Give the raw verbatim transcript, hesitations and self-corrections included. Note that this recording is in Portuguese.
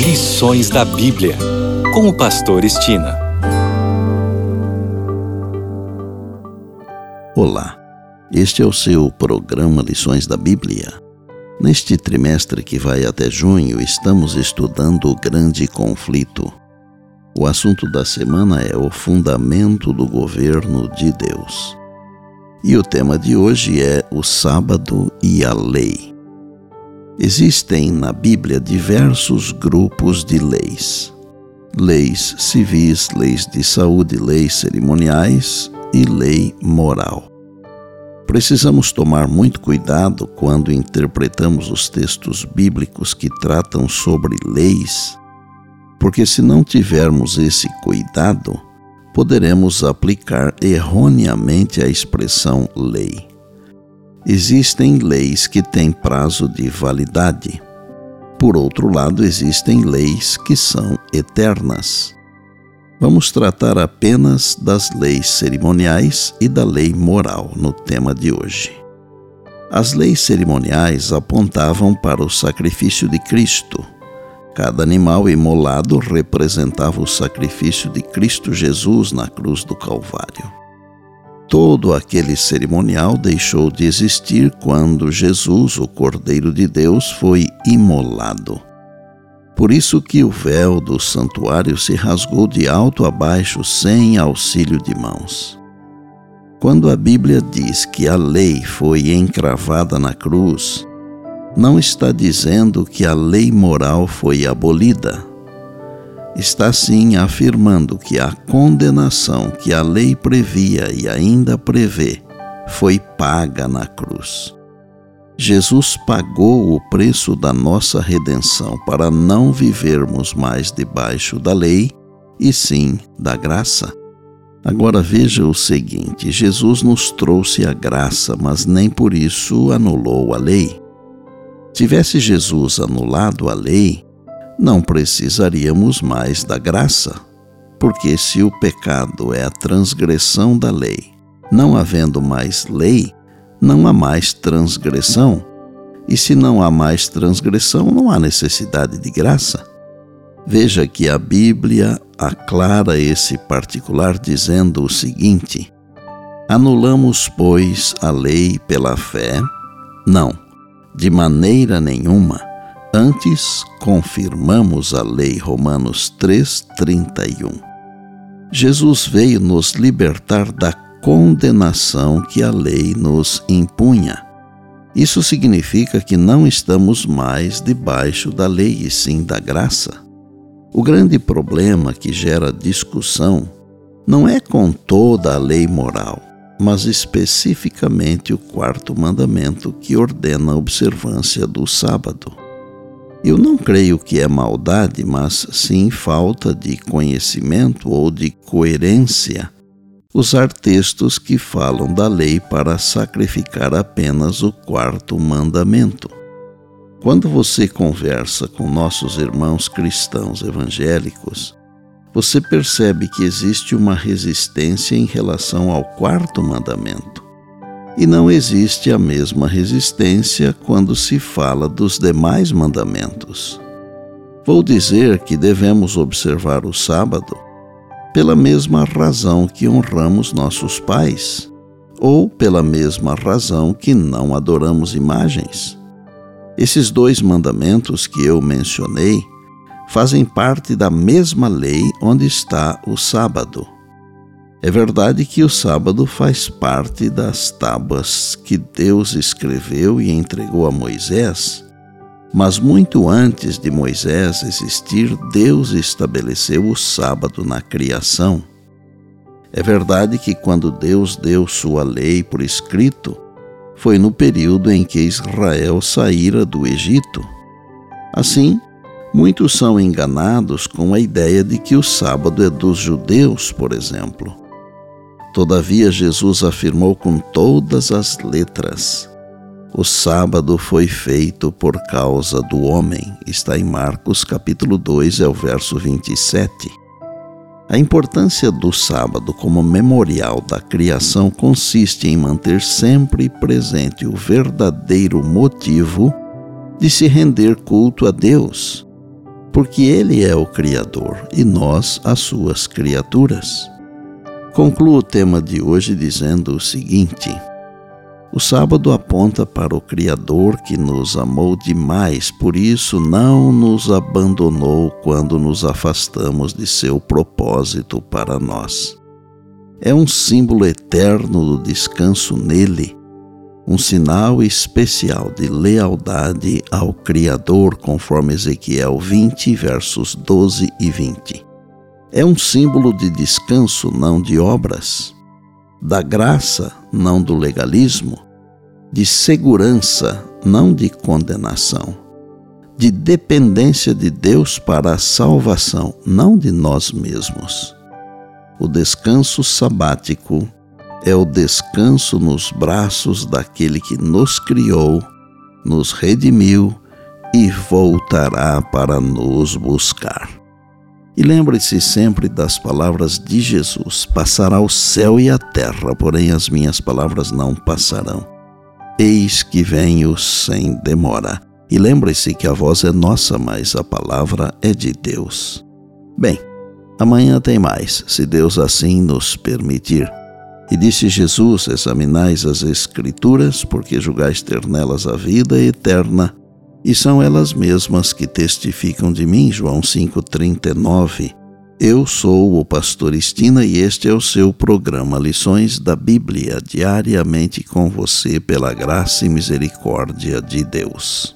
Lições da Bíblia, com o pastor Estina. Olá, este é o seu programa Lições da Bíblia. Neste trimestre que vai até junho, estamos estudando o grande conflito. O assunto da semana é o fundamento do governo de Deus. E o tema de hoje é o sábado e a lei. Existem na Bíblia diversos grupos de leis. Leis civis, leis de saúde, leis cerimoniais e lei moral. Precisamos tomar muito cuidado quando interpretamos os textos bíblicos que tratam sobre leis, porque se não tivermos esse cuidado, poderemos aplicar erroneamente a expressão lei. Existem leis que têm prazo de validade. Por outro lado, existem leis que são eternas. Vamos tratar apenas das leis cerimoniais e da lei moral no tema de hoje. As leis cerimoniais apontavam para o sacrifício de Cristo. Cada animal imolado representava o sacrifício de Cristo Jesus na cruz do Calvário. Todo aquele cerimonial deixou de existir quando Jesus, o Cordeiro de Deus, foi imolado. Por isso que o véu do santuário se rasgou de alto a baixo sem auxílio de mãos. Quando a Bíblia diz que a lei foi encravada na cruz, não está dizendo que a lei moral foi abolida. Está sim afirmando que a condenação que a lei previa e ainda prevê foi paga na cruz. Jesus pagou o preço da nossa redenção para não vivermos mais debaixo da lei, e sim da graça. Agora veja o seguinte: Jesus nos trouxe a graça, mas nem por isso anulou a lei. Tivesse Jesus anulado a lei, não precisaríamos mais da graça, porque se o pecado é a transgressão da lei, não havendo mais lei, não há mais transgressão, e se não há mais transgressão, não há necessidade de graça. Veja que a Bíblia aclara esse particular dizendo o seguinte: anulamos, pois, a lei pela fé? Não, de maneira nenhuma. Antes, confirmamos a lei. Romanos três, trinta e um. Jesus veio nos libertar da condenação que a lei nos impunha. Isso significa que não estamos mais debaixo da lei, e sim da graça. O grande problema que gera discussão não é com toda a lei moral, mas especificamente o quarto mandamento que ordena a observância do sábado. Eu não creio que é maldade, mas sim falta de conhecimento ou de coerência usar textos que falam da lei para sacrificar apenas o quarto mandamento. Quando você conversa com nossos irmãos cristãos evangélicos, você percebe que existe uma resistência em relação ao quarto mandamento. E não existe a mesma resistência quando se fala dos demais mandamentos. Vou dizer que devemos observar o sábado pela mesma razão que honramos nossos pais, ou pela mesma razão que não adoramos imagens. Esses dois mandamentos que eu mencionei fazem parte da mesma lei onde está o sábado. É verdade que o sábado faz parte das tábuas que Deus escreveu e entregou a Moisés, mas muito antes de Moisés existir, Deus estabeleceu o sábado na criação. É verdade que quando Deus deu sua lei por escrito, foi no período em que Israel saíra do Egito. Assim, muitos são enganados com a ideia de que o sábado é dos judeus, por exemplo. Todavia, Jesus afirmou com todas as letras: o sábado foi feito por causa do homem. Está em Marcos capítulo dois, é o verso vinte e sete. A importância do sábado como memorial da criação consiste em manter sempre presente o verdadeiro motivo de se render culto a Deus. porque Ele é o Criador e nós as suas criaturas. Concluo o tema de hoje dizendo o seguinte: o sábado aponta para o Criador que nos amou demais, por isso não nos abandonou quando nos afastamos de seu propósito para nós. É um símbolo eterno do descanso nele, um sinal especial de lealdade ao Criador, conforme Ezequiel vinte, versos doze e vinte. É um símbolo de descanso, não de obras, da graça, não do legalismo, de segurança, não de condenação, de dependência de Deus para a salvação, não de nós mesmos. O descanso sabático é o descanso nos braços daquele que nos criou, nos redimiu e voltará para nos buscar. E lembre-se sempre das palavras de Jesus: passará o céu e a terra, porém as minhas palavras não passarão. Eis que venho sem demora. E lembre-se que a voz é nossa, mas a palavra é de Deus. Bem, amanhã tem mais, se Deus assim nos permitir. E disse Jesus: examinais as Escrituras, porque julgais ter nelas a vida eterna, e são elas mesmas que testificam de mim. João cinco, trinta e nove. Eu sou o pastor Estina e este é o seu programa Lições da Bíblia, diariamente com você pela graça e misericórdia de Deus.